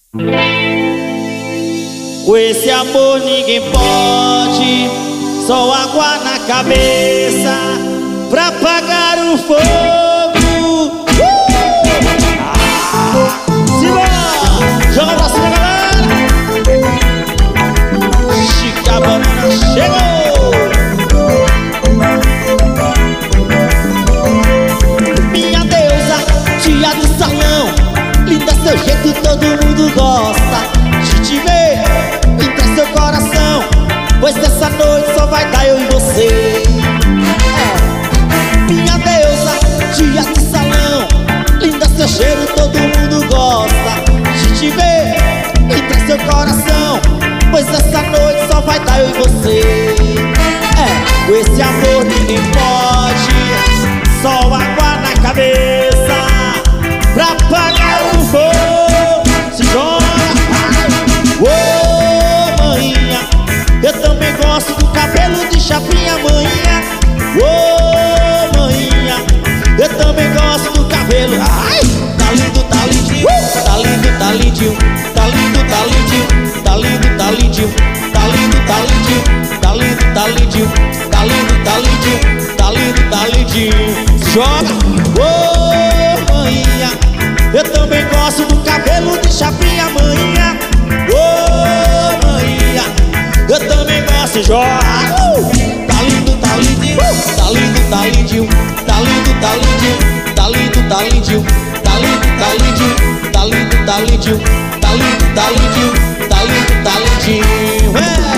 Com esse amor ninguém pode, só água na cabeça pra apagar o fogo. Simbora! Joga pra cima, galera! Chica Banana chegou! Minha deusa, tia do salão, linda seu jeito, todo mundo gosta de te ver, entra seu coração, pois essa noite só vai dar eu e você. Minha deusa, tia do salão, linda seu cheiro, todo mundo gosta de te ver, entra seu coração, pois essa noite só vai dar eu e você. Com esse amor ninguém pode, só água na cabeça pra apagar o fogo. Se joga, ô maninha, eu também gosto do cabelo de chapinha, maninha. Ô maninha, eu também gosto do cabelo. Ai, tá lindo, tá lindinho, tá lindo, tá lindinho, tá lindo, tá lindinho, tá lindo, tá lindinho, tá lindo, tá lindinho, tá lindo, tá lindinho, tá lindo, tá lindinho, tá lindo, tá lindinho. Joga, ô maninha, eu também gosto do cabelo de chapinha, maninha. Ô maninha, eu também gosto. Joga, tá lindo, tá lindinho, tá lindo, tá lindinho, tá lindo, tá lindinho, tá lindo, tá lindinho, tá lindo, tá lindinho, tá lindo, tá lindinho, tá lindo, tá lindinho, tá lindo, tá lindinho.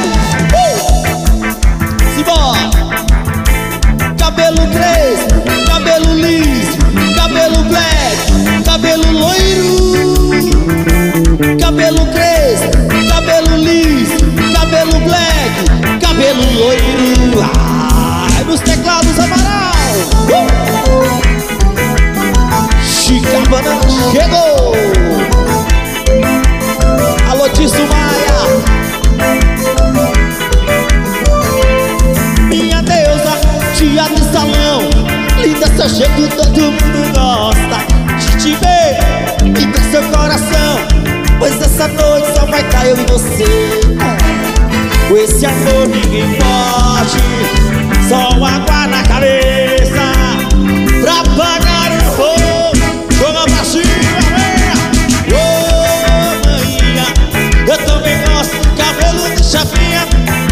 Simbora! Cabelo crespo, cabelo liso, cabelo black, cabelo loiro. Cabelo crespo, cabelo liso, cabelo black, cabelo loiro. Ai, nos teclados Amaral. Chica Banana chegou. Alô, Tício Maia. Minha deusa, tia do salão, linda seu jeito, todo mundo gosta de te ver, entra seu coração, pois essa noite só vai dar eu e você. Com esse amor ninguém pode, só água na cabeça pra apagar o fogo. Joga pra cima, venha! Ô maninha, eu também gosto do cabelo de chapinha.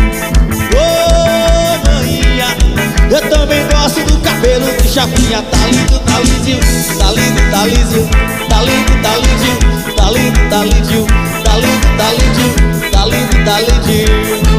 Ô maninha, eu também gosto do cabelo de chapinha. Tá lindo, tá lindinho, tá lindo, tá lindinho, tá lindo, tá lindinho, tá lindo, tá lindinho, tá lindo, tá lindinho, tá lindo, tá lindinho.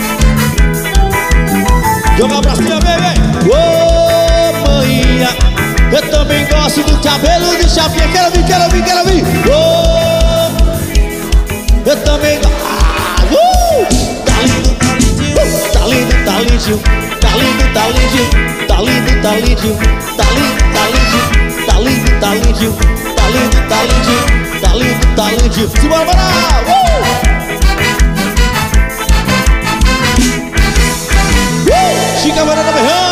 Joga pra cima, bebê! Ô maninha, eu também gosto do cabelo de chapinha. Quero vir, quero vir, quero vir! Ô, eu também gosto. Tá lindo, tá lindinho, tá lindo, tá lindinho, tá lindo, tá lindinho, tá lindo, tá lindinho, tá lindo, tá lindinho, tá lindo, tá lindinho, tá lindo, tá lindinho, tá lindo, tá lindinho. Simbora, bora! Chica Banana berrando.